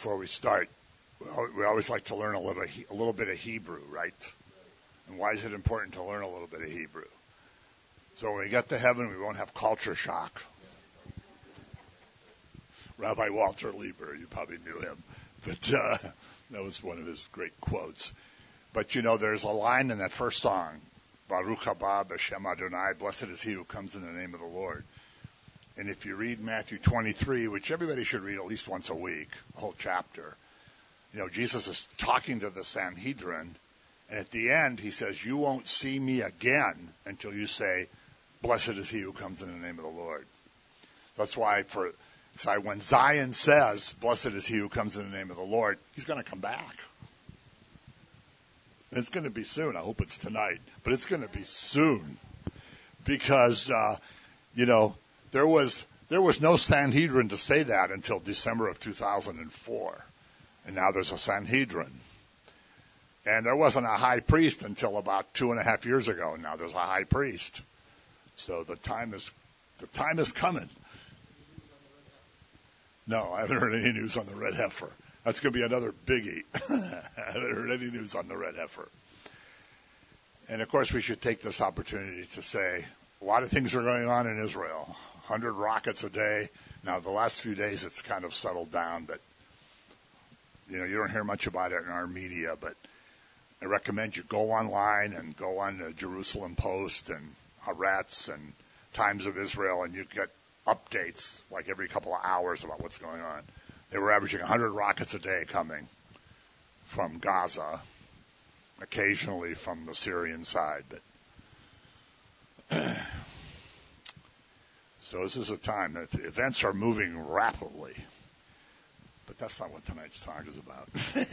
before we start, we always like to learn a little bit of Hebrew, right? And why is it important to learn a little bit of Hebrew? So when we get to heaven, we won't have culture shock. Rabbi Walter Lieber, you probably knew him, but that was one of his great quotes. But there's a line in that first song, Baruch haba b'shem Adonai, blessed is he who comes in the name of the Lord. And if you read Matthew 23, which everybody should read at least once a week, the whole chapter, Jesus is talking to the Sanhedrin, and at the end he says, you won't see me again until you say, blessed is he who comes in the name of the Lord. That's why when Zion says, blessed is he who comes in the name of the Lord, he's going to come back. It's going to be soon. I hope it's tonight, but it's going to be soon because, there was no Sanhedrin to say that until December of 2004. And now there's a Sanhedrin. And there wasn't a high priest until about 2.5 years ago. Now there's a high priest. So the time is coming. No, I haven't heard any news on the red heifer. That's going to be another biggie. I haven't heard any news on the red heifer. And of course we should take this opportunity to say a lot of things are going on in Israel. 100 rockets a day. Now the last few days it's kind of settled down, but you don't hear much about it in our media, but I recommend you go online and go on the Jerusalem Post and Haaretz and Times of Israel, and you get updates like every couple of hours about what's going on. They were averaging 100 rockets a day coming from Gaza, occasionally from the Syrian side. But so this is a time that the events are moving rapidly. But that's not what tonight's talk is about.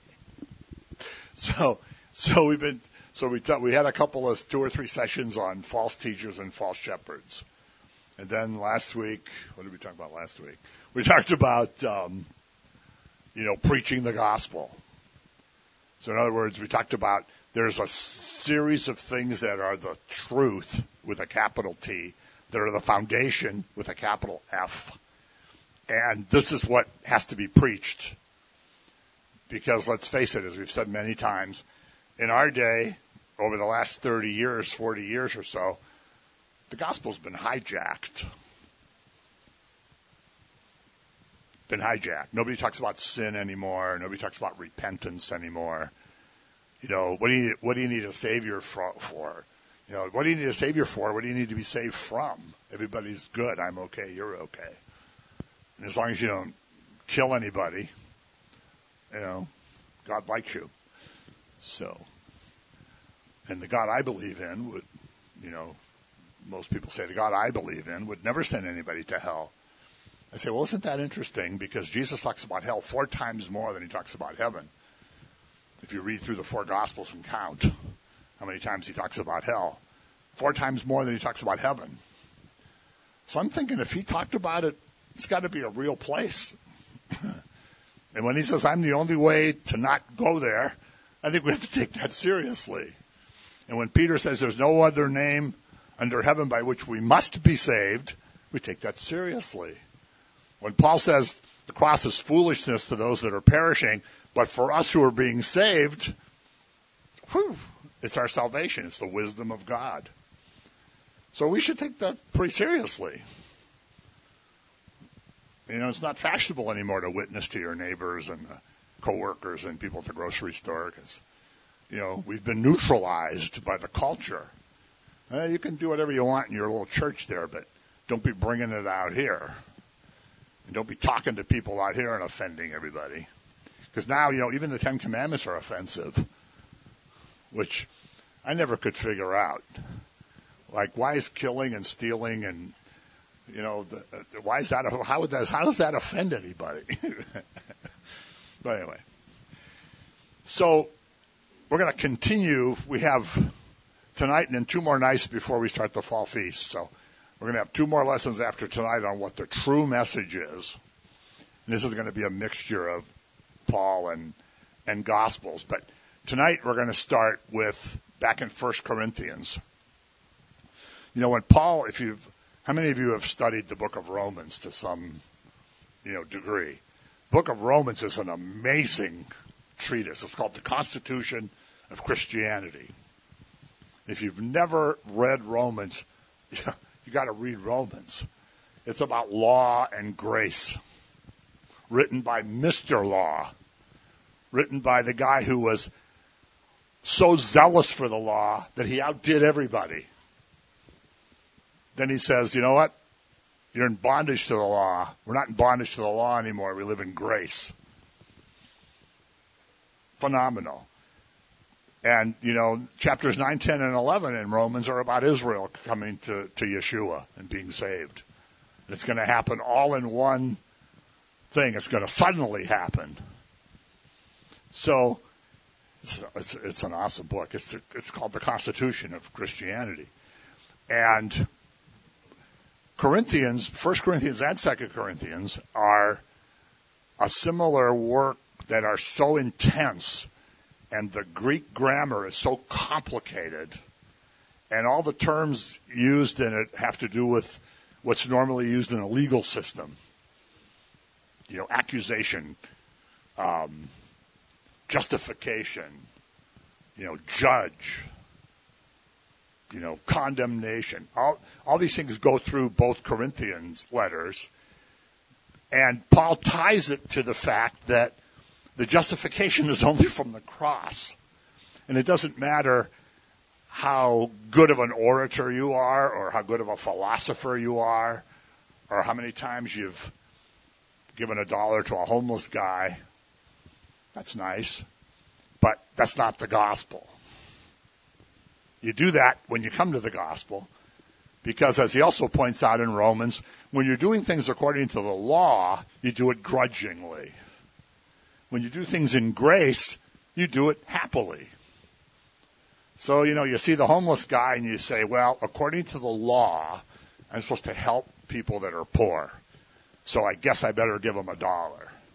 We had a couple of 2 or 3 sessions on false teachers and false shepherds. And then last week, what did we talk about last week? We talked about, preaching the gospel. So in other words, we talked about there's a series of things that are the truth with a capital T, that are the foundation with a capital F. And this is what has to be preached. Because let's face it, as we've said many times, in our day, over the last 30 years, 40 years or so, the gospel's been hijacked. Nobody talks about sin anymore. Nobody talks about repentance anymore. What do you need a savior for? What do you need a savior for? What do you need to be saved from? Everybody's good. I'm okay. You're okay. And as long as you don't kill anybody, God likes you. So, and the God I believe in would, most people say the God I believe in would never send anybody to hell. I say, well, isn't that interesting? Because Jesus talks about hell 4 times more than he talks about heaven. If you read through the 4 Gospels and count how many times he talks about hell, 4 times more than he talks about heaven. So I'm thinking if he talked about it, it's got to be a real place. And when he says, I'm the only way to not go there, I think we have to take that seriously. And when Peter says there's no other name under heaven by which we must be saved, we take that seriously. When Paul says the cross is foolishness to those that are perishing, but for us who are being saved, it's our salvation. It's the wisdom of God. So we should take that pretty seriously. It's not fashionable anymore to witness to your neighbors and coworkers and people at the grocery store because, we've been neutralized by the culture. You can do whatever you want in your little church there, but don't be bringing it out here. And don't be talking to people out here and offending everybody. Because now, even the 10 Commandments are offensive, which I never could figure out. Like, why is killing and stealing and why is that? How does that offend anybody? But anyway, so we're going to continue. We have tonight and then 2 more nights before we start the fall feast. So we're going to have 2 more lessons after tonight on what the true message is. And this is going to be a mixture of Paul and Gospels. But tonight we're going to start with back in 1 Corinthians. When Paul, how many of you have studied the book of Romans to some, degree? Book of Romans is an amazing treatise. It's called The Constitution of Christianity. If you've never read Romans, you got to read Romans. It's about law and grace, written by Mr. Law, written by the guy who was so zealous for the law that he outdid everybody. Then he says, you know what? You're in bondage to the law. We're not in bondage to the law anymore. We live in grace. Phenomenal. And, chapters 9, 10, and 11 in Romans are about Israel coming to Yeshua and being saved. And it's going to happen all in one thing. It's going to suddenly happen. So it's an awesome book. It's called The Constitution of Christianity. And Corinthians, 1 Corinthians and 2 Corinthians, are a similar work that are so intense, and the Greek grammar is so complicated, and all the terms used in it have to do with what's normally used in a legal system. Accusation, justification, judge, condemnation. All these things go through both Corinthians letters, and Paul ties it to the fact that the justification is only from the cross. And it doesn't matter how good of an orator you are, or how good of a philosopher you are, or how many times you've given $1 to a homeless guy. That's nice, but that's not the gospel. You do that when you come to the gospel, because as he also points out in Romans, when you're doing things according to the law, you do it grudgingly. When you do things in grace, you do it happily. So, you see the homeless guy and you say, well, according to the law, I'm supposed to help people that are poor. So I guess I better give them $1.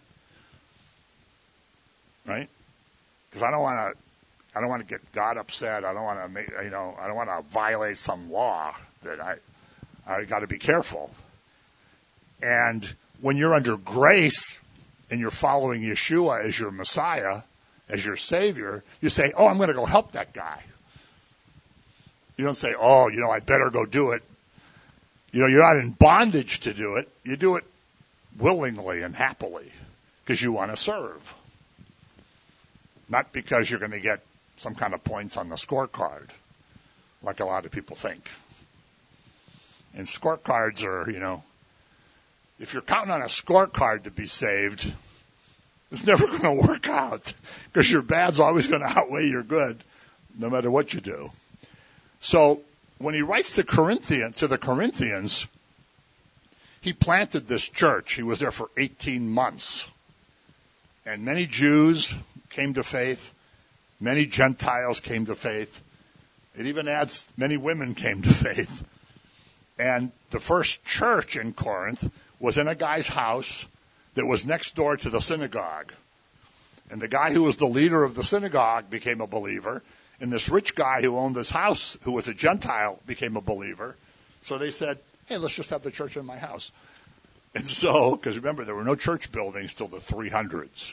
Right? Because I don't want to get God upset. I don't want to make, I don't want to violate some law that I got to be careful. And when you're under grace and you're following Yeshua as your Messiah, as your Savior, you say, oh, I'm going to go help that guy. You don't say, oh, I better go do it. You're not in bondage to do it. You do it willingly and happily because you want to serve. Not because you're going to get some kind of points on the scorecard, like a lot of people think. And scorecards are, if you're counting on a scorecard to be saved, it's never going to work out because your bad's always going to outweigh your good, no matter what you do. So when he writes to the Corinthians, he planted this church. He was there for 18 months. And many Jews came to faith. Many Gentiles came to faith. It even adds many women came to faith. And the first church in Corinth was in a guy's house that was next door to the synagogue. And the guy who was the leader of the synagogue became a believer. And this rich guy who owned this house, who was a Gentile, became a believer. So they said, hey, let's just have the church in my house. And so, because remember, there were no church buildings till the 300s.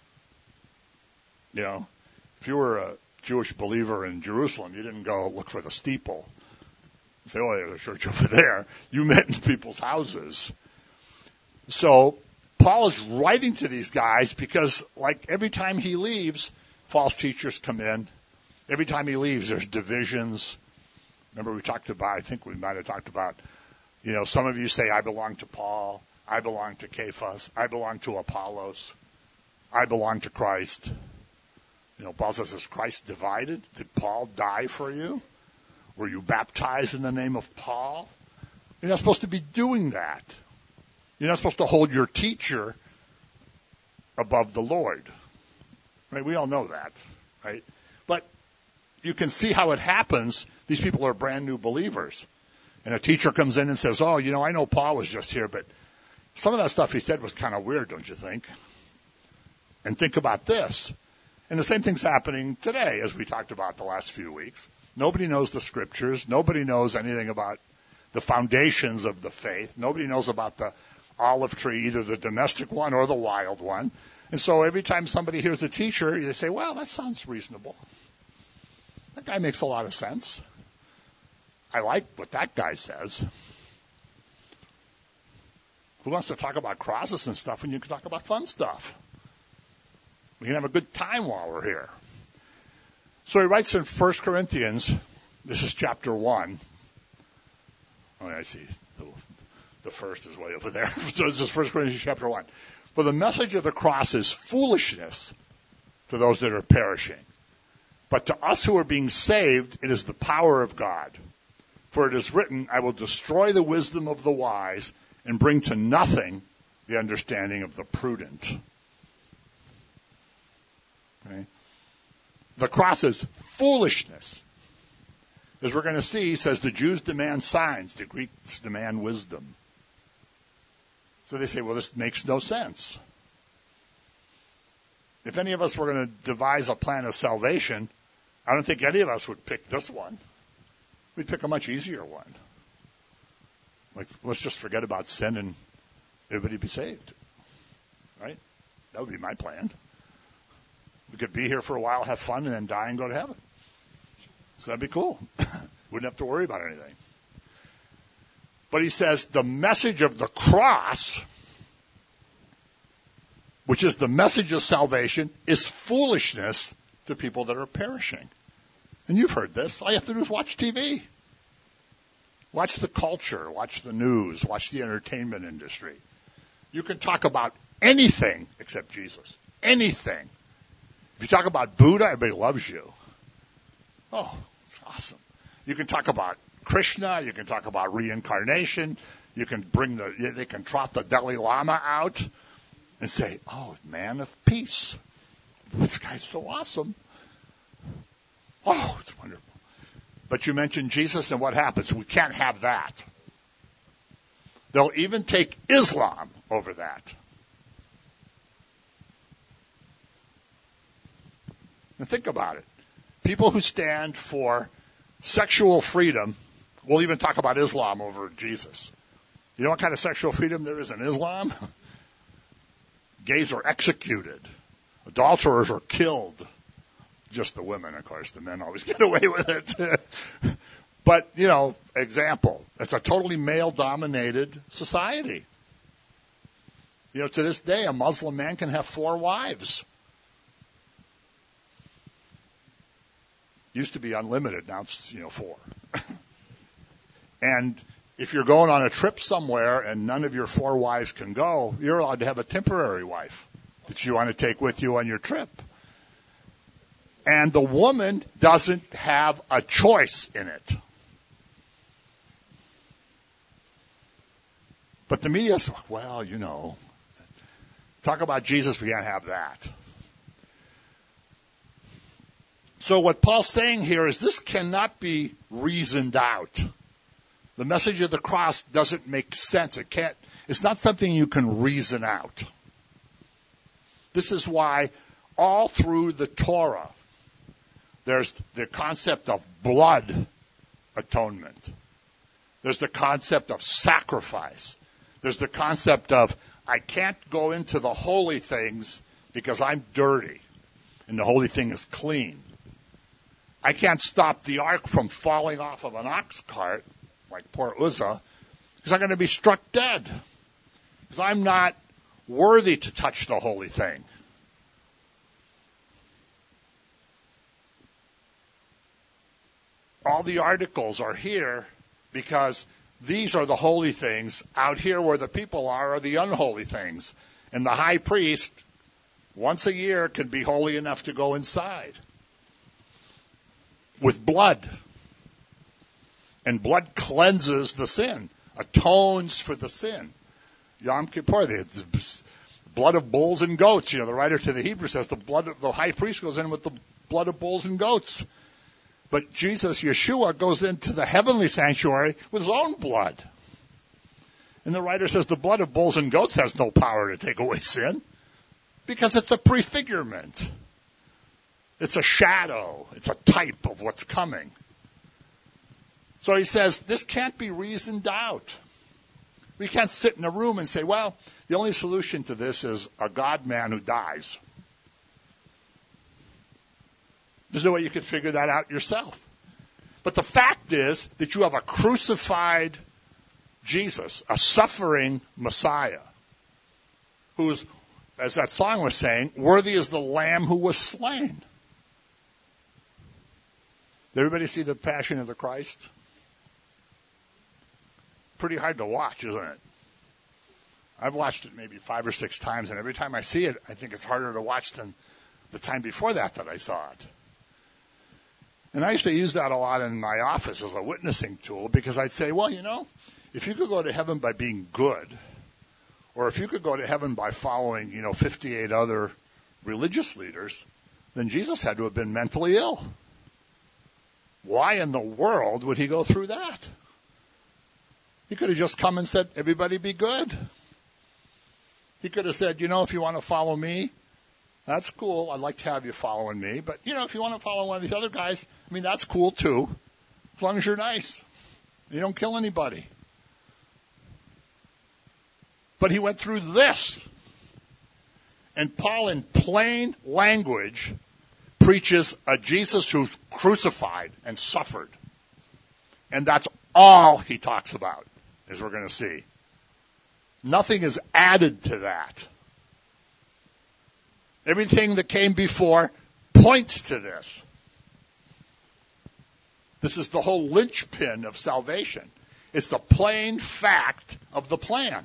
If you were a Jewish believer in Jerusalem, you didn't go look for the steeple. Say, oh, there's a church over there. You met in people's houses. So Paul is writing to these guys because, like, every time he leaves, false teachers come in. Every time he leaves, there's divisions. Remember I think we might have talked about, some of you say, I belong to Paul. I belong to Cephas. I belong to Apollos. I belong to Christ. Paul says, is Christ divided? Did Paul die for you? Were you baptized in the name of Paul? You're not supposed to be doing that. You're not supposed to hold your teacher above the Lord. Right? We all know that, right? But you can see how it happens. These people are brand new believers. And a teacher comes in and says, oh, I know Paul was just here, but some of that stuff he said was kind of weird, don't you think? And think about this. And the same thing's happening today, as we talked about the last few weeks. Nobody knows the scriptures. Nobody knows anything about the foundations of the faith. Nobody knows about the olive tree, either the domestic one or the wild one. And so every time somebody hears a teacher, they say, well, that sounds reasonable. That guy makes a lot of sense. I like what that guy says. Who wants to talk about crosses and stuff when you can talk about fun stuff? We can have a good time while we're here. So he writes in 1 Corinthians, this is chapter 1. Oh, I see. The first is way over there. So this is 1 Corinthians chapter 1. For the message of the cross is foolishness to those that are perishing. But to us who are being saved, it is the power of God. For it is written, I will destroy the wisdom of the wise and bring to nothing the understanding of the prudent. Okay? The cross is foolishness. As we're going to see, he says the Jews demand signs, the Greeks demand wisdom. So they say, well, this makes no sense. If any of us were going to devise a plan of salvation, I don't think any of us would pick this one. We'd pick a much easier one. Like, let's just forget about sin and everybody be saved. Right? That would be my plan. We could be here for a while, have fun, and then die and go to heaven. So that'd be cool. Wouldn't have to worry about anything. But he says the message of the cross, which is the message of salvation, is foolishness to people that are perishing. And you've heard this. All you have to do is watch TV. Watch the culture. Watch the news. Watch the entertainment industry. You can talk about anything except Jesus. Anything. If you talk about Buddha, everybody loves you. Oh, it's awesome. You can talk about Krishna. You can talk about reincarnation. You can they can trot the Dalai Lama out and say, oh, man of peace. This guy's so awesome. Oh, it's wonderful. But you mentioned Jesus, and what happens? We can't have that. They'll even take Islam over that. And think about it. People who stand for sexual freedom will even talk about Islam over Jesus. You know what kind of sexual freedom there is in Islam? Gays are executed. Adulterers are killed. Just the women, of course. The men always get away with it. But, example. It's a totally male-dominated society. To this day, a Muslim man can have 4 wives. Used to be unlimited. Now it's, 4. And if you're going on a trip somewhere and none of your 4 wives can go, you're allowed to have a temporary wife that you want to take with you on your trip. And the woman doesn't have a choice in it. But the media says, well, talk about Jesus, we can't have that. So what Paul's saying here is this cannot be reasoned out. The message of the cross doesn't make sense. It's not something you can reason out. This is why all through the Torah, there's the concept of blood atonement. There's the concept of sacrifice. There's the concept of I can't go into the holy things because I'm dirty and the holy thing is clean. I can't stop the ark from falling off of an ox cart, like poor Uzzah, because I'm going to be struck dead. Because I'm not worthy to touch the holy thing. All the articles are here because these are the holy things. Out here where the people are the unholy things. And the high priest, once a year, can be holy enough to go inside. With blood. And blood cleanses the sin, atones for the sin. Yom Kippur, the blood of bulls and goats. The writer to the Hebrews says the blood of the high priest goes in with the blood of bulls and goats. But Jesus, Yeshua, goes into the heavenly sanctuary with his own blood. And the writer says the blood of bulls and goats has no power to take away sin because it's a prefigurement. It's a shadow. It's a type of what's coming. So he says this can't be reasoned out. We can't sit in a room and say, well, the only solution to this is a God-man who dies. There's no way you could figure that out yourself. But the fact is that you have a crucified Jesus, a suffering Messiah, who's, as that song was saying, worthy is the Lamb who was slain. Did everybody see the Passion of the Christ? Pretty hard to watch, isn't it? I've watched it maybe 5 or 6 times, and every time I see it, I think it's harder to watch than the time before that I saw it. And I used to use that a lot in my office as a witnessing tool, because I'd say, well, if you could go to heaven by being good, or if you could go to heaven by following, 58 other religious leaders, then Jesus had to have been mentally ill. Why in the world would he go through that? He could have just come and said, everybody be good. He could have said, if you want to follow me, that's cool. I'd like to have you following me. But, if you want to follow one of these other guys, that's cool too, as long as you're nice. You don't kill anybody. But he went through this. And Paul, in plain language, preaches a Jesus who's crucified and suffered. And that's all he talks about, as we're going to see. Nothing is added to that. Everything that came before points to this. This is the whole linchpin of salvation. It's the plain fact of the plan.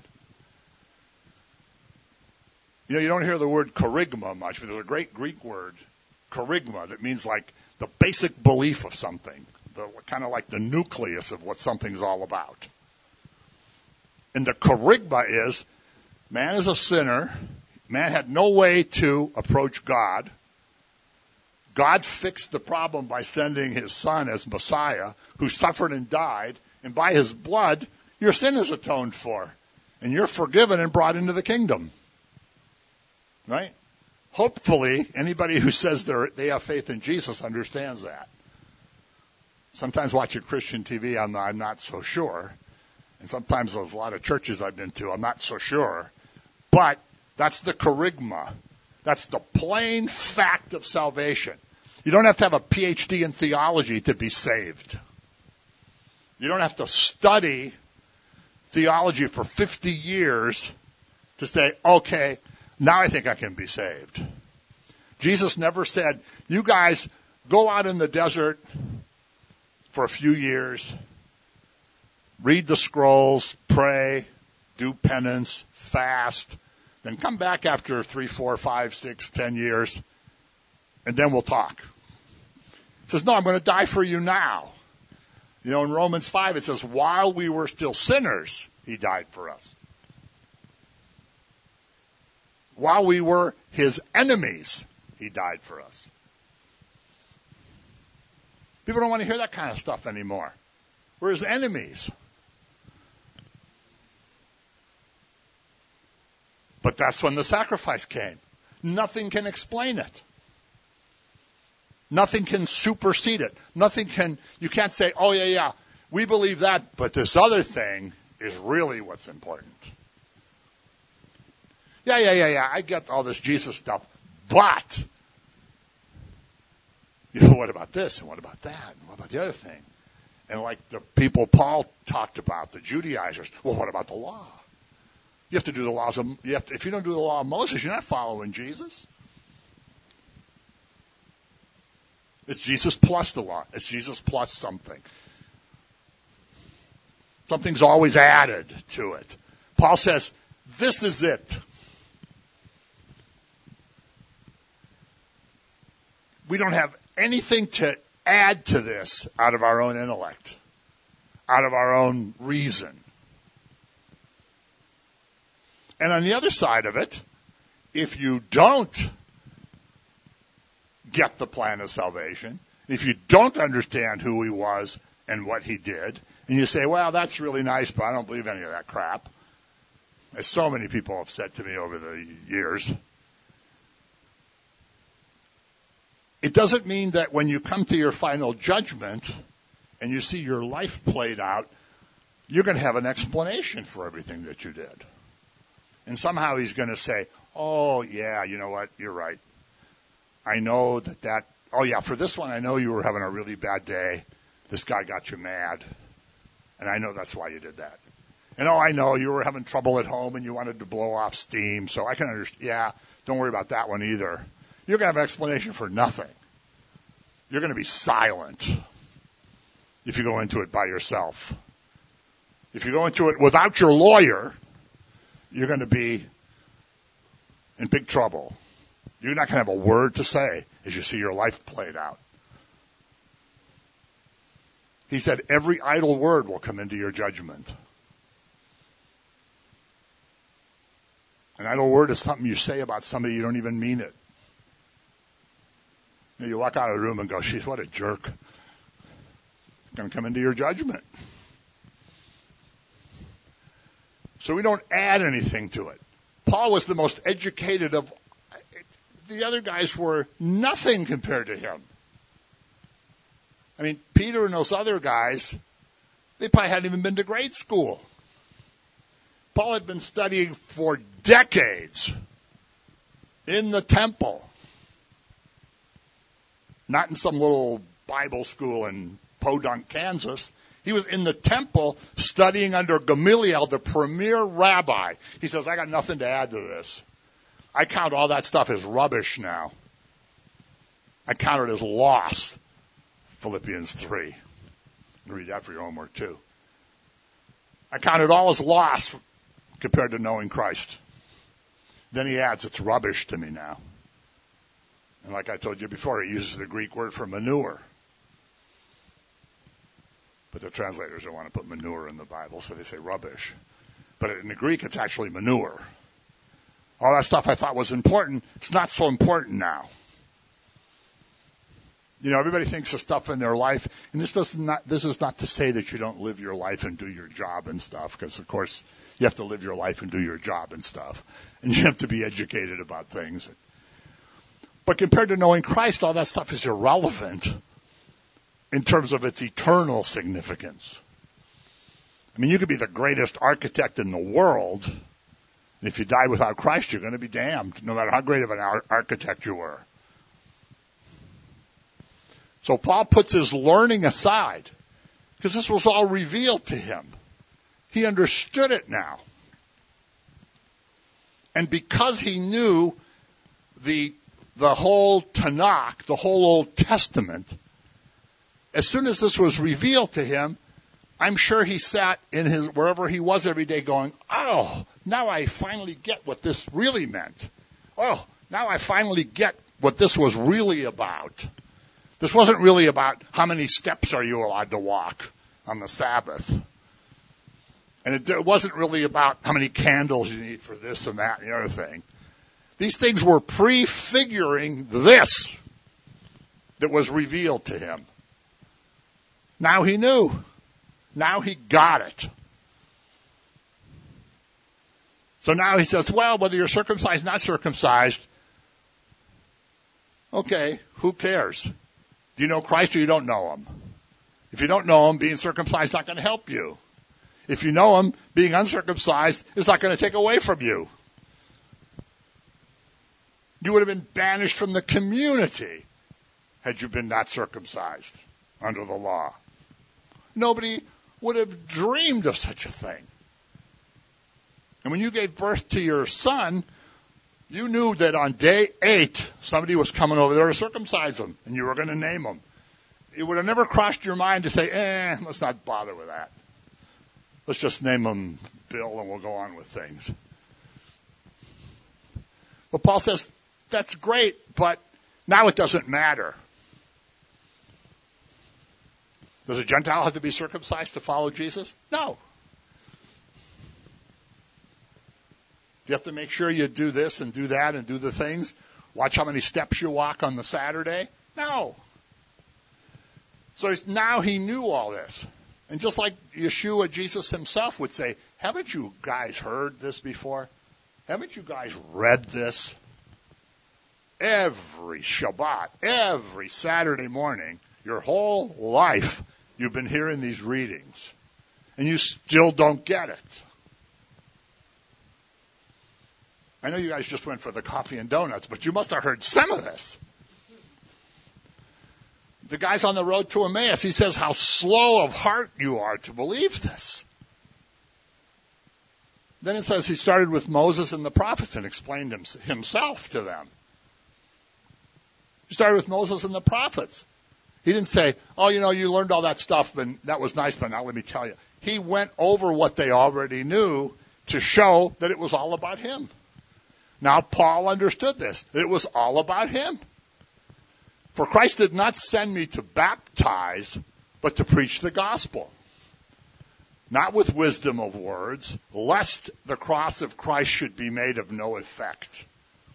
You don't hear the word kerygma much, but there's a great Greek word, kerygma, that means like the basic belief of something, kind of like the nucleus of what something's all about. And the kerygma is, man is a sinner. Man had no way to approach God. God fixed the problem by sending his son as Messiah, who suffered and died, and by his blood, your sin is atoned for, and you're forgiven and brought into the kingdom. Right? Hopefully, anybody who says they have faith in Jesus understands that. Sometimes watching Christian TV, I'm not so sure. And sometimes there's a lot of churches I've been to, I'm not so sure. But that's the kerygma. That's the plain fact of salvation. You don't have to have a PhD in theology to be saved. You don't have to study theology for 50 years to say, okay, now I think I can be saved. Jesus never said, you guys go out in the desert for a few years, read the scrolls, pray, do penance, fast, then come back after 3, 4, 5, 6, 10 years, and then we'll talk. He says, no, I'm going to die for you now. In Romans 5 it says, while we were still sinners, he died for us. While we were his enemies, he died for us. People don't want to hear that kind of stuff anymore. We're his enemies. But that's when the sacrifice came. Nothing can explain it. Nothing can supersede it. You can't say, oh yeah, we believe that, but this other thing is really what's important. Yeah, I get all this Jesus stuff, but, what about this, and what about that, and what about the other thing? And like the people Paul talked about, the Judaizers, well, what about the law? You have to do the laws of, if you don't do the law of Moses, you're not following Jesus. It's Jesus plus the law. It's Jesus plus something. Something's always added to it. Paul says, this is it. We don't have anything to add to this out of our own intellect, out of our own reason. And on the other side of it, if you don't get the plan of salvation, if you don't understand who he was and what he did, and you say, well, that's really nice, but I don't believe any of that crap, as so many people have said to me over the years, it doesn't mean that when you come to your final judgment and you see your life played out, you're going to have an explanation for everything that you did. And somehow he's going to say, oh, yeah, you know what? You're right. I know that, oh, yeah, for this one, I know you were having a really bad day. This guy got you mad. And I know that's why you did that. And, oh, I know you were having trouble at home and you wanted to blow off steam. So I can understand. Yeah, don't worry about that one either. You're going to have an explanation for nothing. You're going to be silent if you go into it by yourself. If you go into it without your lawyer, you're going to be in big trouble. You're not going to have a word to say as you see your life played out. He said, every idle word will come into your judgment. An idle word is something you say about somebody, you don't even mean it. You walk out of the room and go, "Sheesh, what a jerk." It's going to come into your judgment. So we don't add anything to it. Paul was the most educated of, the other guys were nothing compared to him. I mean, Peter and those other guys, they probably hadn't even been to grade school. Paul had been studying for decades in the temple. Not in some little Bible school in Podunk, Kansas. He was in the temple studying under Gamaliel, the premier rabbi. He says, I got nothing to add to this. I count all that stuff as rubbish now. I count it as loss. Philippians 3. You can read that for your homework too. I count it all as loss compared to knowing Christ. Then he adds, it's rubbish to me now. And like I told you before, he uses the Greek word for manure. But the translators don't want to put manure in the Bible, so they say rubbish. But in the Greek, it's actually manure. All that stuff I thought was important, it's not so important now. You know, everybody thinks of stuff in their life, and this is not to say that you don't live your life and do your job and stuff, because of course you have to live your life and do your job and stuff, and you have to be educated about things. But compared to knowing Christ, all that stuff is irrelevant in terms of its eternal significance. I mean, you could be the greatest architect in the world, and if you die without Christ, you're going to be damned, no matter how great of an architect you were. So Paul puts his learning aside, because this was all revealed to him. He understood it now. And because he knew the whole Tanakh, the whole Old Testament, as soon as this was revealed to him, I'm sure he sat in his wherever he was every day going, oh, now I finally get what this really meant. Oh, now I finally get what this was really about. This wasn't really about how many steps are you allowed to walk on the Sabbath. And it wasn't really about how many candles you need for this and that and the other thing. These things were prefiguring this that was revealed to him. Now he knew. Now he got it. So now he says, well, whether you're circumcised, not circumcised, okay, who cares? Do you know Christ or you don't know him? If you don't know him, being circumcised is not going to help you. If you know him, being uncircumcised is not going to take away from you. You would have been banished from the community had you been not circumcised under the law. Nobody would have dreamed of such a thing. And when you gave birth to your son, you knew that on day 8, somebody was coming over there to circumcise him, and you were going to name him. It would have never crossed your mind to say, let's not bother with that. Let's just name him Bill and we'll go on with things. But Paul says, that's great, but now it doesn't matter. Does a Gentile have to be circumcised to follow Jesus? No. You have to make sure you do this and do that and do the things. Watch how many steps you walk on the Saturday. No. So now he knew all this. And just like Yeshua, Jesus himself would say, haven't you guys heard this before? Haven't you guys read this? Every Shabbat, every Saturday morning, your whole life, you've been hearing these readings. and you still don't get it. I know you guys just went for the coffee and donuts, but you must have heard some of this. The guy's on the road to Emmaus. He says how slow of heart you are to believe this. Then it says he started with Moses and the prophets and explained himself to them. He started with Moses and the prophets. He didn't say, oh, you learned all that stuff, and that was nice, but now let me tell you. He went over what they already knew to show that it was all about him. Now, Paul understood this, that it was all about him. For Christ did not send me to baptize, but to preach the gospel. Not with wisdom of words, lest the cross of Christ should be made of no effect.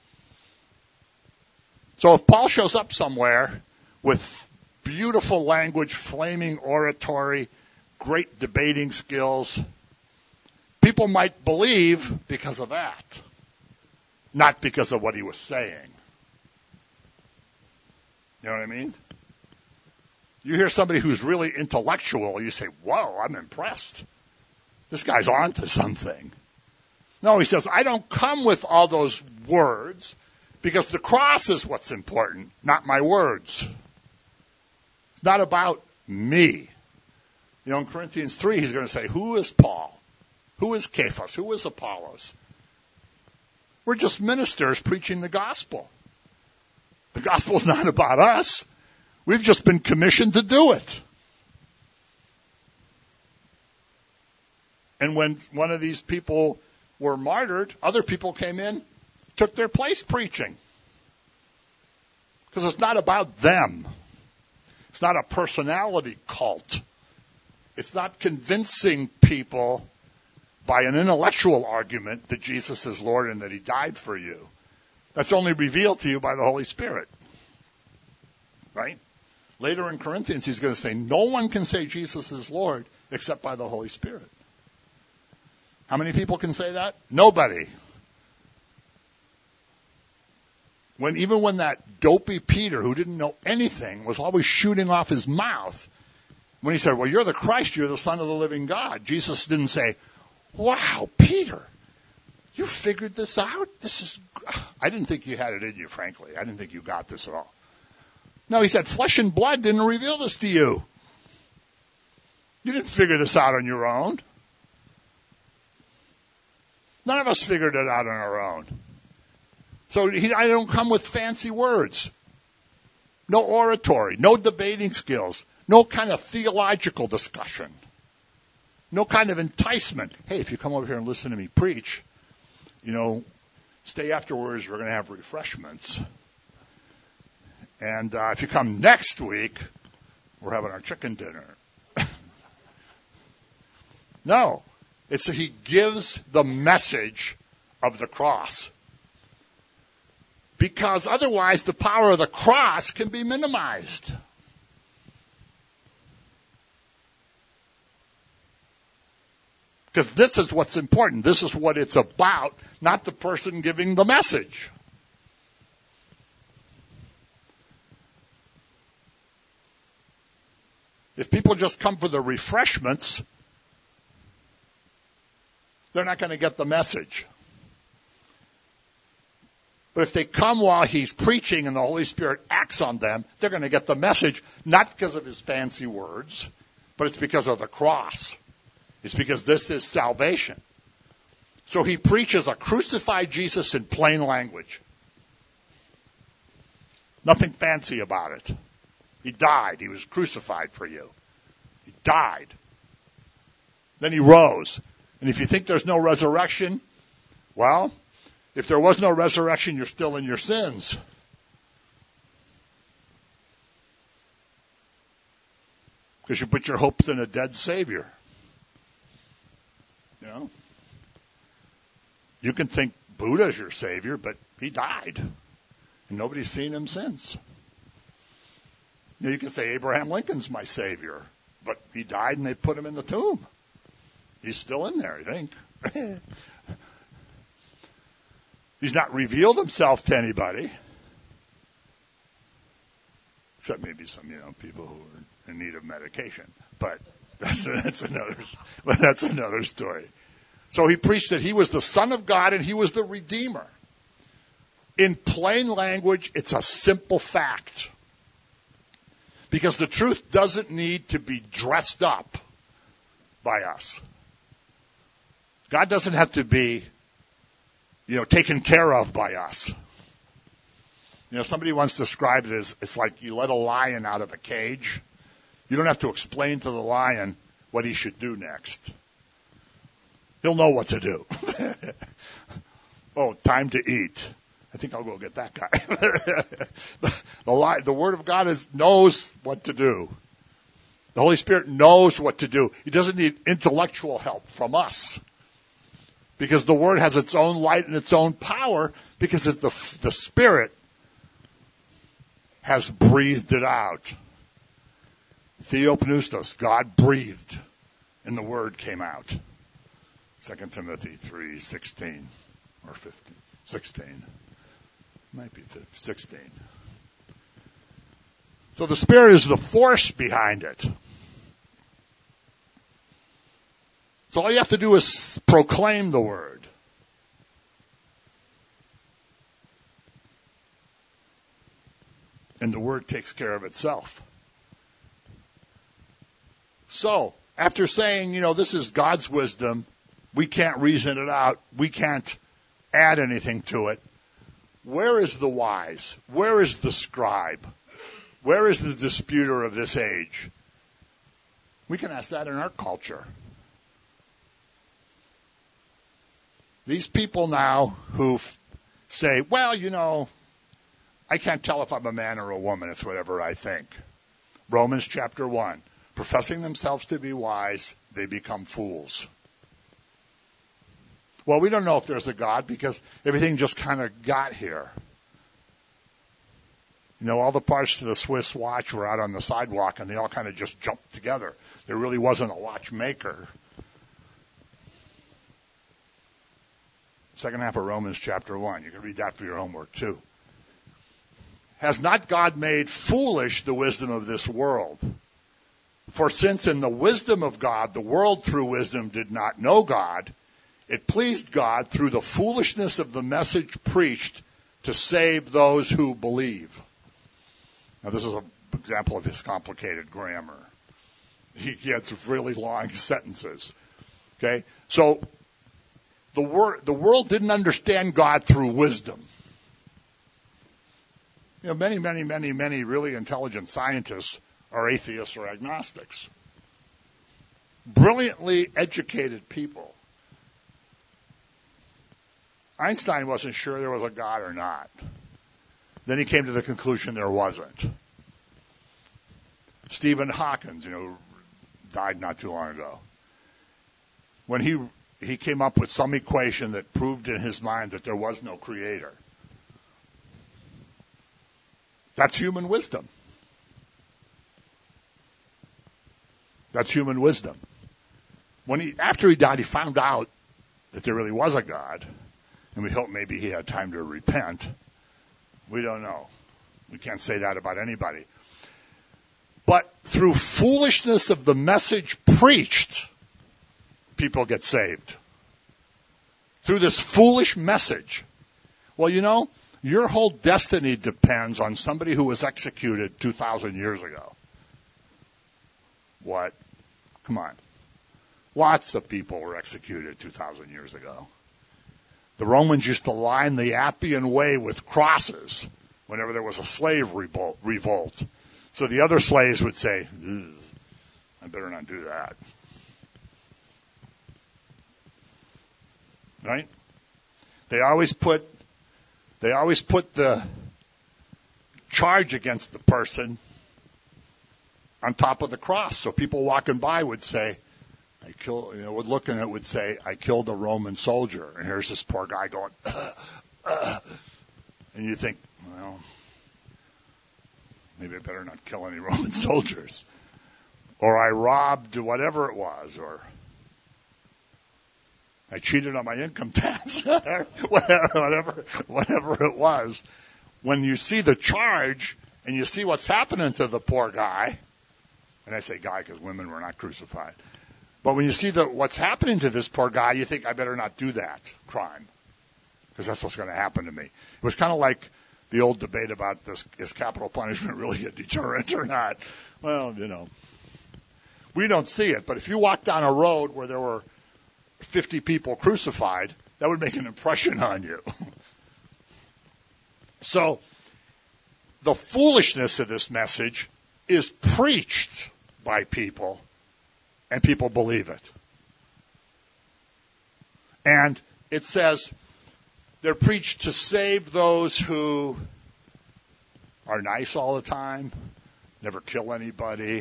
So if Paul shows up somewhere with beautiful language, flaming oratory, great debating skills, people might believe because of that, not because of what he was saying. You know what I mean? You hear somebody who's really intellectual, you say, whoa, I'm impressed. This guy's on to something. No, he says, I don't come with all those words because the cross is what's important, not my words. It's not about me. In Corinthians 3, he's going to say, who is Paul? Who is Cephas? Who is Apollos? We're just ministers preaching the gospel. The gospel is not about us. We've just been commissioned to do it. And when one of these people were martyred, other people came in, took their place preaching. Because it's not about them. It's not a personality cult. It's not convincing people by an intellectual argument that Jesus is Lord and that he died for you. That's only revealed to you by the Holy Spirit. Right? Later in Corinthians, he's going to say, no one can say Jesus is Lord except by the Holy Spirit. How many people can say that? Nobody. Even when that dopey Peter, who didn't know anything, was always shooting off his mouth, when he said, well, you're the Christ, you're the Son of the living God, Jesus didn't say, wow, Peter, you figured this out? I didn't think you had it in you, frankly. I didn't think you got this at all. No, he said, flesh and blood didn't reveal this to you. You didn't figure this out on your own. None of us figured it out on our own. So I don't come with fancy words. No oratory, no debating skills, no kind of theological discussion, no kind of enticement. Hey, if you come over here and listen to me preach, stay afterwards, we're going to have refreshments. And if you come next week, we're having our chicken dinner. No. He gives the message of the cross. Because otherwise the power of the cross can be minimized. Because this is what's important. This is what it's about, not the person giving the message. If people just come for the refreshments, they're not going to get the message. But if they come while he's preaching and the Holy Spirit acts on them, they're going to get the message, not because of his fancy words, but it's because of the cross. It's because this is salvation. So he preaches a crucified Jesus in plain language. Nothing fancy about it. He died. He was crucified for you. He died. Then he rose. And if you think there's no resurrection, well, if there was no resurrection, you're still in your sins. Because you put your hopes in a dead Savior. You can think Buddha's your Savior, but he died. And nobody's seen him since. You can say Abraham Lincoln's my Savior, but he died and they put him in the tomb. He's still in there, I think. He's not revealed himself to anybody. Except maybe some, people who are in need of medication. But That's another story. So he preached that he was the Son of God and he was the Redeemer. In plain language, it's a simple fact. Because the truth doesn't need to be dressed up by us. God doesn't have to be, taken care of by us. Somebody once described it as, it's like you let a lion out of a cage. You don't have to explain to the lion what he should do next. He'll know what to do. Oh, time to eat. I think I'll go get that guy. The Word of God knows what to do. The Holy Spirit knows what to do. He doesn't need intellectual help from us. Because the Word has its own light and its own power, because the Spirit has breathed it out. Theopneustos, God breathed, and the Word came out. 2 Timothy 3:16 or 15, 16. Might be 16. So the Spirit is the force behind it. So all you have to do is proclaim the Word. And the Word takes care of itself. So, after saying, this is God's wisdom, we can't reason it out, we can't add anything to it, where is the wise? Where is the scribe? Where is the disputer of this age? We can ask that in our culture. These people now who say, well, I can't tell if I'm a man or a woman. It's whatever I think. Romans chapter 1. Professing themselves to be wise, they become fools. Well, we don't know if there's a God because everything just kind of got here. All the parts to the Swiss watch were out on the sidewalk and they all kind of just jumped together. There really wasn't a watchmaker. Second half of Romans chapter 1. You can read that for your homework too. Has not God made foolish the wisdom of this world? For since in the wisdom of God, the world through wisdom did not know God, it pleased God through the foolishness of the message preached to save those who believe. Now this is an example of his complicated grammar. He has really long sentences. Okay? So the world didn't understand God through wisdom. Many really intelligent scientists are atheists or agnostics. Brilliantly educated people. Einstein wasn't sure there was a God or not. Then he came to the conclusion there wasn't. Stephen Hawking, died not too long ago. When he came up with some equation that proved in his mind that there was no creator. That's human wisdom. That's human wisdom. After he died, he found out that there really was a God, and we hope maybe he had time to repent. We don't know. We can't say that about anybody. But through foolishness of the message preached, people get saved. Through this foolish message. Well, your whole destiny depends on somebody who was executed 2,000 years ago. What? Come on. Lots of people were executed 2,000 years ago. The Romans used to line the Appian Way with crosses whenever there was a slave revolt. So the other slaves would say, I better not do that. Right? They always put the charge against the person on top of the cross. So people walking by would say, would look and it would say, I killed a Roman soldier. And here's this poor guy going, and you think, well, maybe I better not kill any Roman soldiers. Or I robbed whatever it was, or I cheated on my income tax, whatever it was. When you see the charge and you see what's happening to the poor guy, And I say guy because women were not crucified. But when you see what's happening to this poor guy, you think, I better not do that crime, because that's what's going to happen to me. It was kind of like the old debate about this, is capital punishment really a deterrent or not? Well, we don't see it. But if you walk down a road where there were 50 people crucified, that would make an impression on you. So the foolishness of this message is preached by people, and people believe it. And it says they're preached to save those who are nice all the time, never kill anybody,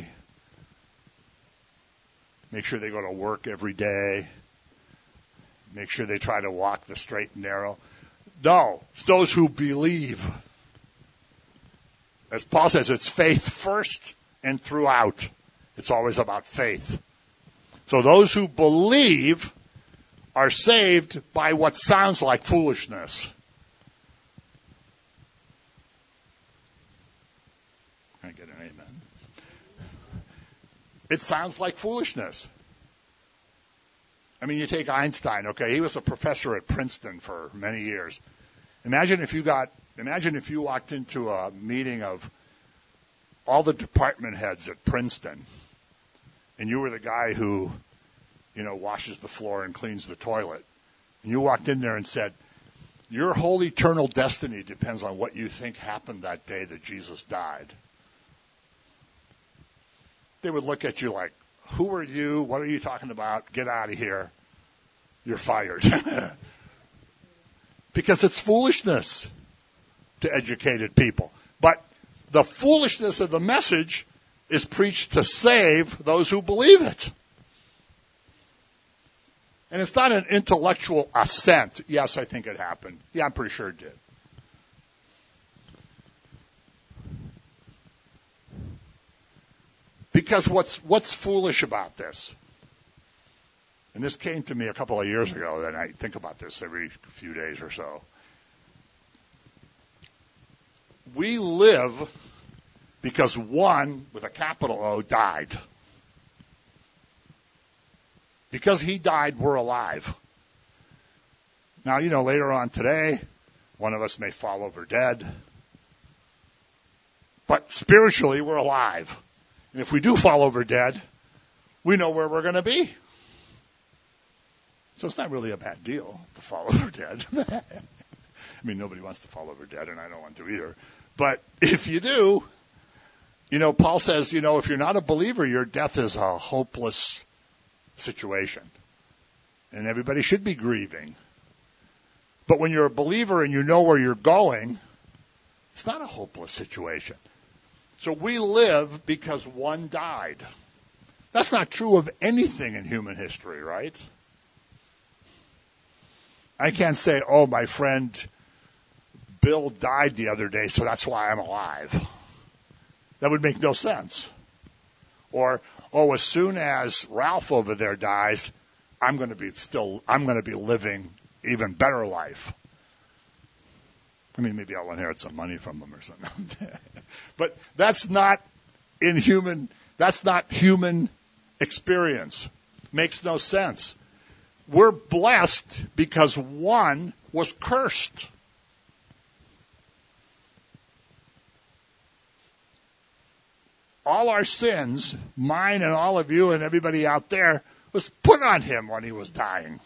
make sure they go to work every day, make sure they try to walk the straight and narrow. No, it's those who believe. As Paul says, it's faith first and throughout. It's always about faith. So those who believe are saved by what sounds like foolishness. Can I get an amen? It sounds like foolishness. I mean, you take Einstein, okay? He was a professor at Princeton for many years. Imagine if you walked into a meeting of all the department heads at Princeton, and you were the guy who, washes the floor and cleans the toilet. And you walked in there and said, your whole eternal destiny depends on what you think happened that day that Jesus died. They would look at you like, who are you? What are you talking about? Get out of here. You're fired. Because it's foolishness to educated people. But the foolishness of the message is preached to save those who believe it. And it's not an intellectual assent. Yes, I think it happened. Yeah, I'm pretty sure it did. Because what's foolish about this? And this came to me a couple of years ago, and I think about this every few days or so. We live because one, with a capital O, died. Because he died, we're alive. Now, later on today, one of us may fall over dead. But spiritually, we're alive. And if we do fall over dead, we know where we're going to be. So it's not really a bad deal to fall over dead. I mean, nobody wants to fall over dead, and I don't want to either. But if you do, Paul says, if you're not a believer, your death is a hopeless situation. And everybody should be grieving. But when you're a believer and you know where you're going, it's not a hopeless situation. So we live because one died. That's not true of anything in human history, right? I can't say, my friend Bill died the other day, so that's why I'm alive. That would make no sense. Or, as soon as Ralph over there dies, I'm going to be living even better life. I mean, maybe I'll inherit some money from him or something. But that's not human experience. Makes no sense. We're blessed because one was cursed. All our sins, mine and all of you and everybody out there, was put on him when he was dying.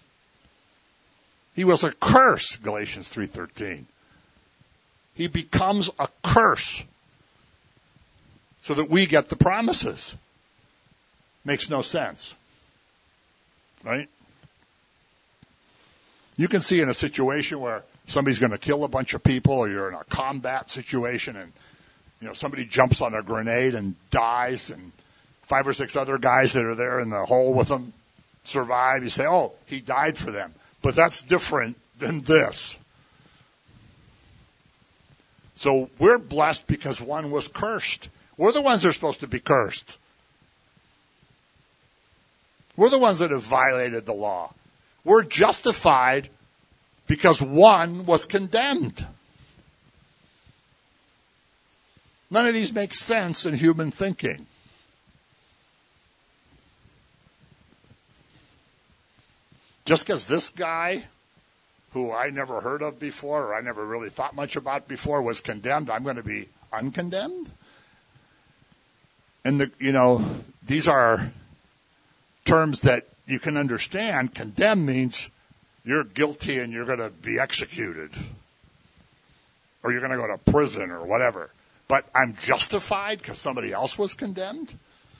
He was a curse, Galatians 3:13. He becomes a curse so that we get the promises. Makes no sense. Right? You can see in a situation where somebody's going to kill a bunch of people, or you're in a combat situation and somebody jumps on a grenade and dies, and 5 or 6 other guys that are there in the hole with them survive. You say, he died for them. But that's different than this. So we're blessed because one was cursed. We're the ones that are supposed to be cursed. We're the ones that have violated the law. We're justified because one was condemned. None of these make sense in human thinking. Just because this guy, who I never heard of before or I never really thought much about before, was condemned, I'm going to be uncondemned? And these are terms that you can understand. Condemn means you're guilty and you're going to be executed, or you're going to go to prison or whatever. But I'm justified because somebody else was condemned?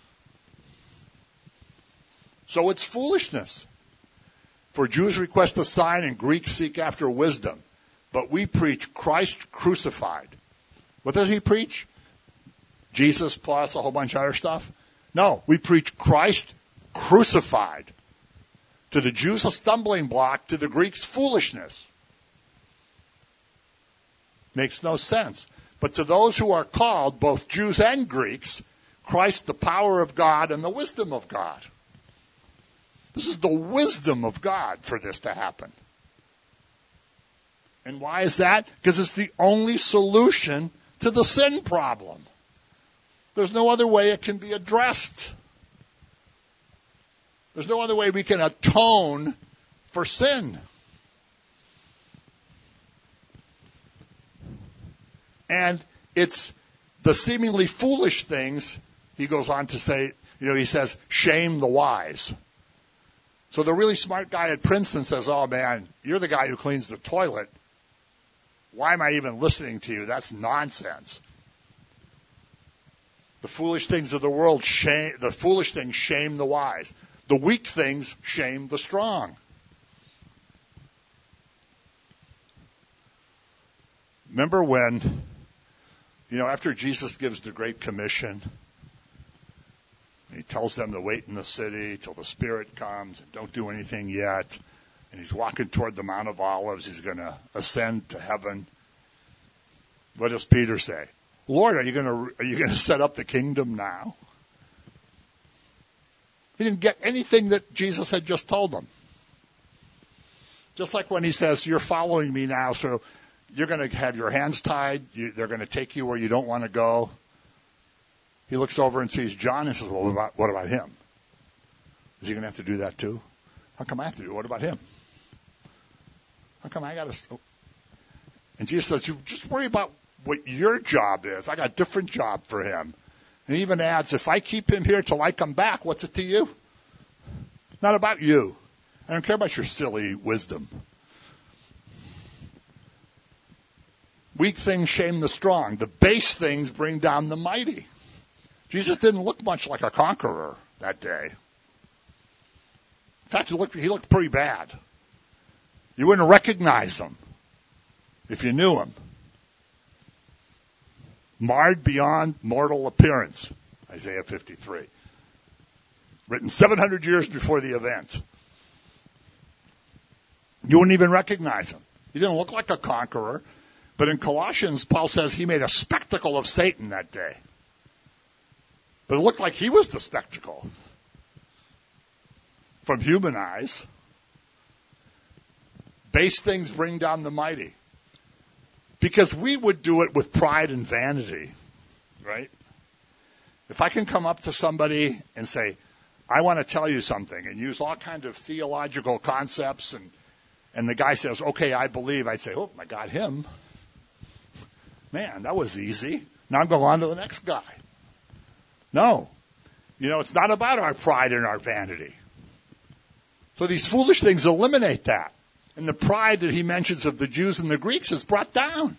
So it's foolishness. For Jews request a sign and Greeks seek after wisdom. But we preach Christ crucified. What does he preach? Jesus plus a whole bunch of other stuff? No, we preach Christ crucified. To the Jews a stumbling block, to the Greeks foolishness. Makes no sense. But to those who are called, both Jews and Greeks, Christ the power of God and the wisdom of God. This is the wisdom of God for this to happen. And why is that? Because it's the only solution to the sin problem. There's no other way it can be addressed. There's no other way we can atone for sin. And it's the seemingly foolish things, he goes on to say, he says, shame the wise. So the really smart guy at Princeton says, oh man, you're the guy who cleans the toilet. Why am I even listening to you? That's nonsense. The foolish things of the world the foolish things shame the wise. The weak things shame the strong. Remember when, after Jesus gives the Great Commission, he tells them to wait in the city till the Spirit comes and don't do anything yet. And he's walking toward the Mount of Olives. He's going to ascend to heaven. What does Peter say? Lord, are you going to set up the kingdom now? He didn't get anything that Jesus had just told him. Just like when he says, you're following me now, so you're going to have your hands tied. They're going to take you where you don't want to go. He looks over and sees John and says, well, what about him? Is he going to have to do that too? How come I have to do it? What about him? How come I got to? And Jesus says, you just worry about what your job is. I got a different job for him. And he even adds, if I keep him here till I come back, what's it to you? Not about you. I don't care about your silly wisdom. Weak things shame the strong. The base things bring down the mighty. Jesus didn't look much like a conqueror that day. In fact, he looked pretty bad. You wouldn't recognize him if you knew him. Marred beyond mortal appearance, Isaiah 53. Written 700 years before the event. You wouldn't even recognize him. He didn't look like a conqueror. But in Colossians, Paul says he made a spectacle of Satan that day. But it looked like he was the spectacle. From human eyes. Base things bring down the mighty. Because we would do it with pride and vanity, right? If I can come up to somebody and say, I want to tell you something, and use all kinds of theological concepts, and the guy says, okay, I believe, I'd say, oh, I got him. Man, that was easy. Now I'm going on to the next guy. No. It's not about our pride and our vanity. So these foolish things eliminate that. And the pride that he mentions of the Jews and the Greeks is brought down.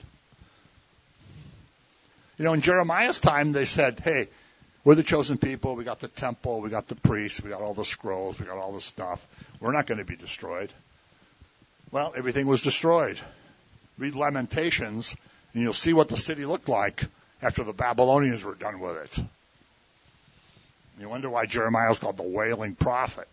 In Jeremiah's time, they said, hey, we're the chosen people. We got the temple. We got the priests. We got all the scrolls. We got all the stuff. We're not going to be destroyed. Well, everything was destroyed. Read Lamentations, and you'll see what the city looked like after the Babylonians were done with it. You wonder why Jeremiah is called the wailing prophet.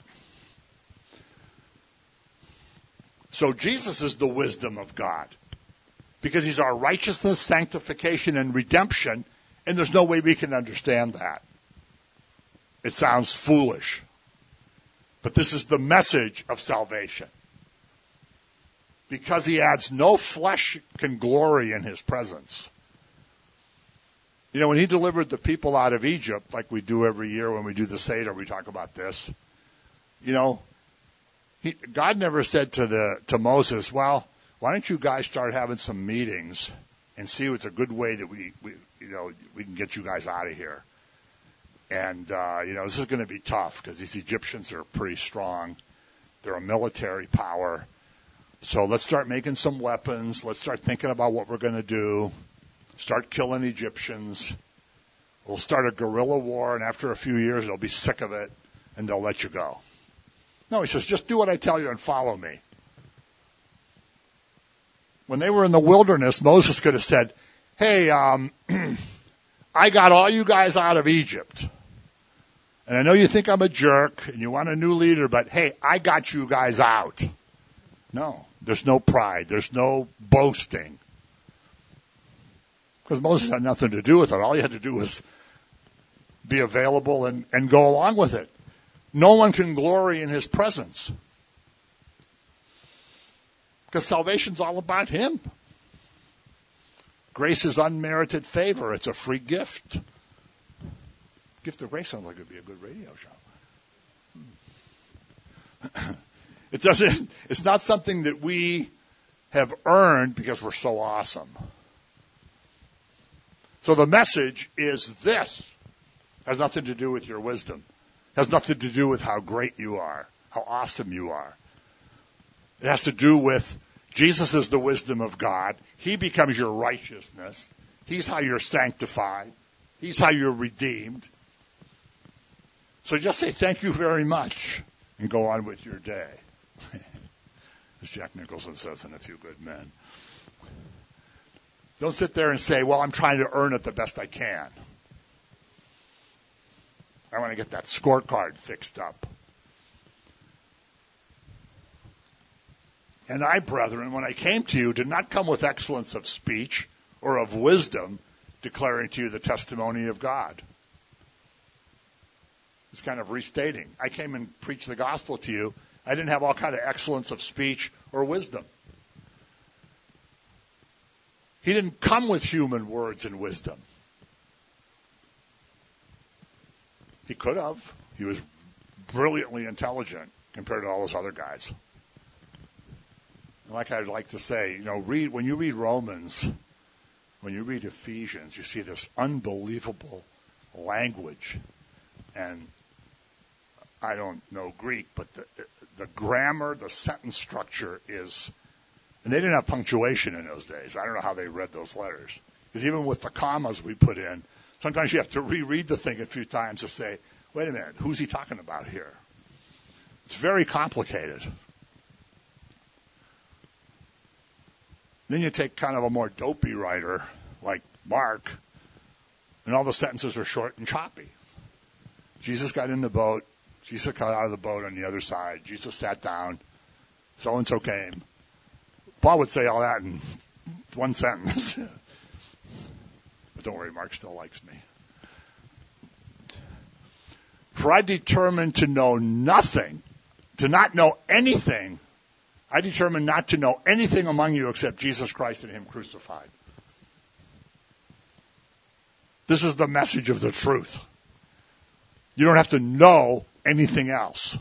So Jesus is the wisdom of God because he's our righteousness, sanctification, and redemption, and there's no way we can understand that. It sounds foolish, but this is the message of salvation. Because he adds, no flesh can glory in his presence. When he delivered the people out of Egypt, like we do every year when we do the Seder, we talk about this, God never said to Moses, well, why don't you guys start having some meetings and see what's a good way that we can get you guys out of here. And, this is going to be tough because these Egyptians are pretty strong. They're a military power. So let's start making some weapons. Let's start thinking about what we're going to do. Start killing Egyptians. We'll start a guerrilla war, and after a few years, they'll be sick of it, and they'll let you go. No, he says, just do what I tell you and follow me. When they were in the wilderness, Moses could have said, hey, I got all you guys out of Egypt. And I know you think I'm a jerk and you want a new leader, but hey, I got you guys out. No, there's no pride. There's no boasting. Because Moses had nothing to do with it. All he had to do was be available and go along with it. No one can glory in his presence. Because salvation's all about him. Grace is unmerited favor. It's a free gift. Gift of grace sounds like it would be a good radio show. It's not something that we have earned because we're so awesome. So the message is this. It has nothing to do with your wisdom. It has nothing to do with how great you are, how awesome you are. It has to do with Jesus is the wisdom of God. He becomes your righteousness. He's how you're sanctified. He's how you're redeemed. So just say thank you very much and go on with your day. As Jack Nicholson says in A Few Good Men. Don't sit there and say, well, I'm trying to earn it the best I can. I want to get that scorecard fixed up. And I, brethren, when I came to you, did not come with excellence of speech or of wisdom, declaring to you the testimony of God. It's kind of restating. I came and preached the gospel to you. I didn't have all kind of excellence of speech or wisdom. He didn't come with human words and wisdom. He could have. He was brilliantly intelligent compared to all those other guys. And like I'd like to say, when you read Romans, when you read Ephesians, you see this unbelievable language. And I don't know Greek, but the grammar, the sentence structure is, and they didn't have punctuation in those days. I don't know how they read those letters. Because even with the commas we put in, sometimes you have to reread the thing a few times to say, wait a minute, who's he talking about here? It's very complicated. Then you take kind of a more dopey writer like Mark, and all the sentences are short and choppy. Jesus got in the boat. Jesus got out of the boat on the other side. Jesus sat down. So-and-so came. Paul would say all that in one sentence. But don't worry, Mark still likes me. For I determined to know nothing, to not know anything. I determined not to know anything among you except Jesus Christ and Him crucified. This is the message of the truth. You don't have to know anything else.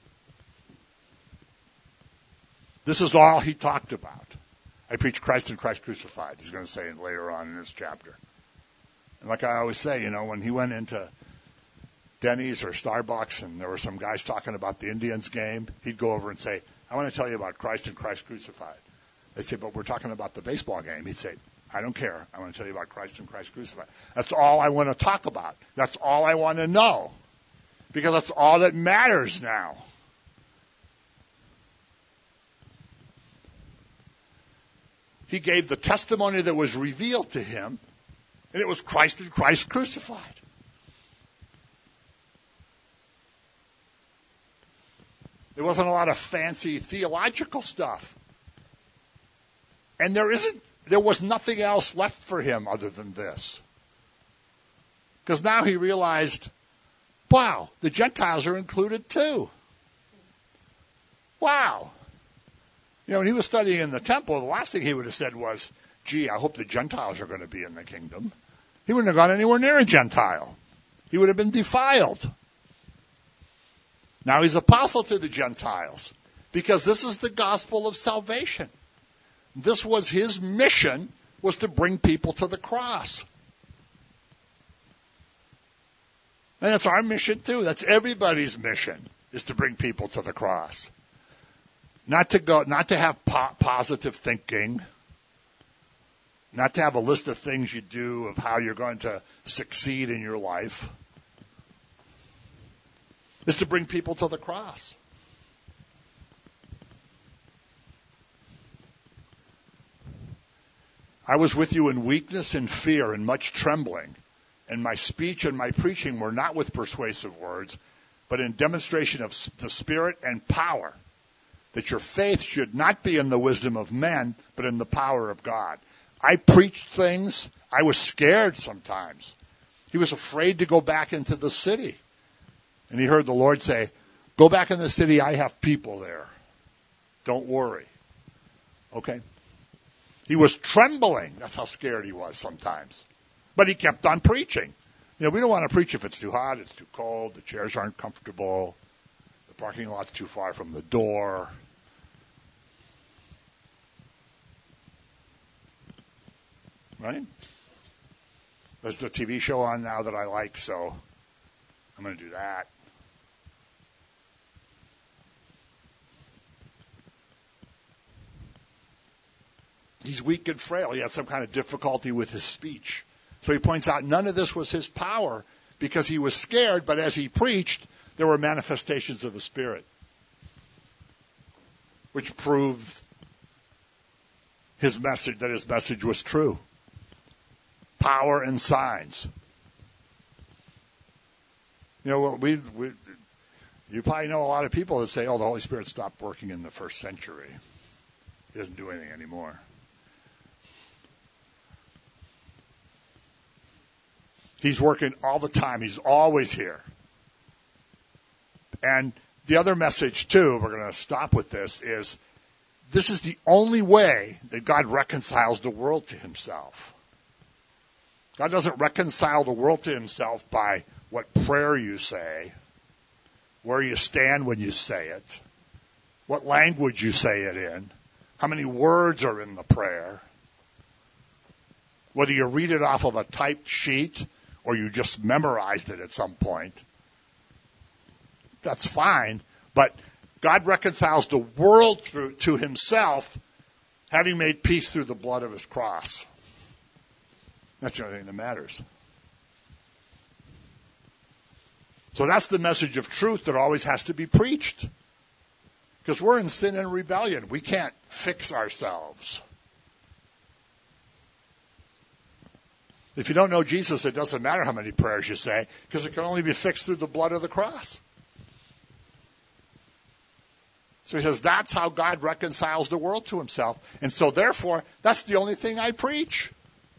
This is all he talked about. I preach Christ and Christ crucified, he's going to say later on in this chapter. And like I always say, when he went into Denny's or Starbucks and there were some guys talking about the Indians game, he'd go over and say, I want to tell you about Christ and Christ crucified. They'd say, but we're talking about the baseball game. He'd say, I don't care. I want to tell you about Christ and Christ crucified. That's all I want to talk about. That's all I want to know. Because that's all that matters now. He gave the testimony that was revealed to him, and it was Christ and Christ crucified. There wasn't a lot of fancy theological stuff. And there was nothing else left for him other than this. Because now he realized, wow, the Gentiles are included too. Wow. When he was studying in the temple, the last thing he would have said was, gee, I hope the Gentiles are going to be in the kingdom. He wouldn't have gone anywhere near a Gentile. He would have been defiled. Now he's apostle to the Gentiles. because this is the gospel of salvation. This was his mission, was to bring people to the cross. And that's our mission too. That's everybody's mission, is to bring people to the cross. Not to have positive thinking, not to have a list of things you do of how you're going to succeed in your life. Is to bring people to the cross. I was with you in weakness and fear and much trembling, and my speech and my preaching were not with persuasive words, but in demonstration of the Spirit and power, that your faith should not be in the wisdom of men, but in the power of God. I preached things. I was scared sometimes. He was afraid to go back into the city. And he heard the Lord say, go back in the city, I have people there. Don't worry. Okay? He was trembling. That's how scared he was sometimes. But he kept on preaching. You know, we don't want to preach if it's too hot, it's too cold, the chairs aren't comfortable, the parking lot's too far from the door. Right? There's a TV show on now that I like, so I'm going to do that. He's weak and frail. He had some kind of difficulty with his speech. So he points out none of this was his power because he was scared, but as he preached, there were manifestations of the Spirit, which proved his message, that his message was true. Power and signs. You know, you probably know a lot of people that say, oh, the Holy Spirit stopped working in the first century. He doesn't do anything anymore. He's working all the time. He's always here. And the other message, too, we're going to stop with this, is this is the only way that God reconciles the world to himself. God doesn't reconcile the world to himself by what prayer you say, where you stand when you say it, what language you say it in, how many words are in the prayer, whether you read it off of a typed sheet or you just memorized it at some point. That's fine, but God reconciles the world to himself, having made peace through the blood of his cross. That's the only thing that matters. So that's the message of truth that always has to be preached. Because we're in sin and rebellion. We can't fix ourselves. If you don't know Jesus, it doesn't matter how many prayers you say, because it can only be fixed through the blood of the cross. So he says, that's how God reconciles the world to himself. And so therefore, that's the only thing I preach.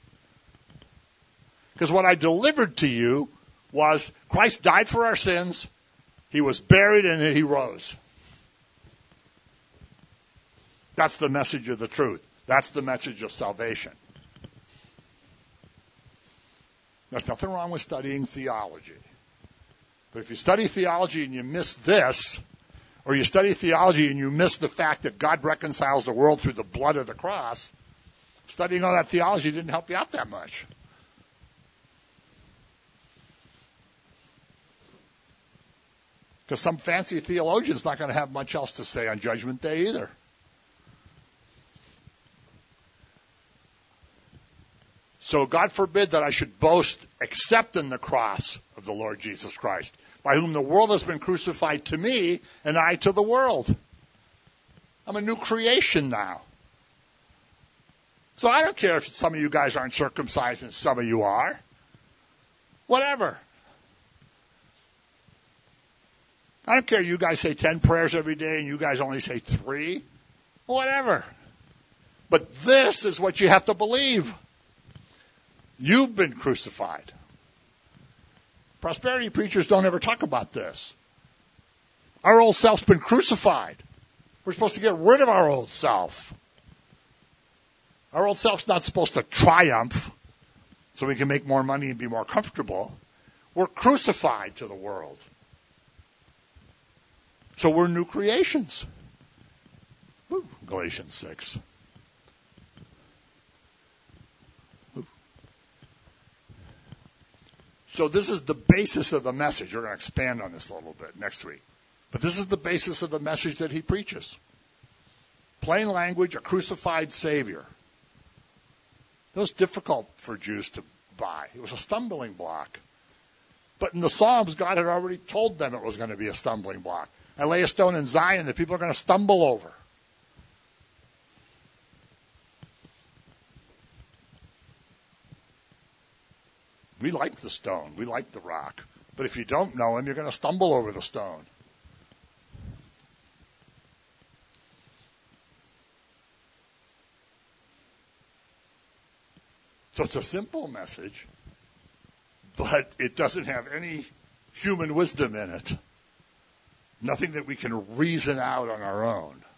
Because what I delivered to you was Christ died for our sins, he was buried, and he rose. That's the message of the truth. That's the message of salvation. There's nothing wrong with studying theology. But if you study theology and you miss this, or you study theology and you miss the fact that God reconciles the world through the blood of the cross, studying all that theology didn't help you out that much. Because some fancy theologian's not going to have much else to say on Judgment Day either. So God forbid that I should boast except in the cross of the Lord Jesus Christ, by whom the world has been crucified to me and I to the world. I'm a new creation now. So I don't care if some of you guys aren't circumcised and some of you are. Whatever. I don't care you guys say 10 prayers every day and you guys only say 3. Whatever. But this is what you have to believe. You've been crucified. Prosperity preachers don't ever talk about this. Our old self's been crucified. We're supposed to get rid of our old self. Our old self's not supposed to triumph so we can make more money and be more comfortable. We're crucified to the world. So we're new creations. Galatians 6. So this is the basis of the message. We're going to expand on this a little bit next week. But this is the basis of the message that he preaches. Plain language, a crucified Savior. It was difficult for Jews to buy. It was a stumbling block. But in the Psalms, God had already told them it was going to be a stumbling block. I lay a stone in Zion that people are going to stumble over. We like the stone. We like the rock. But if you don't know him, you're going to stumble over the stone. So it's a simple message, but it doesn't have any human wisdom in it. Nothing that we can reason out on our own.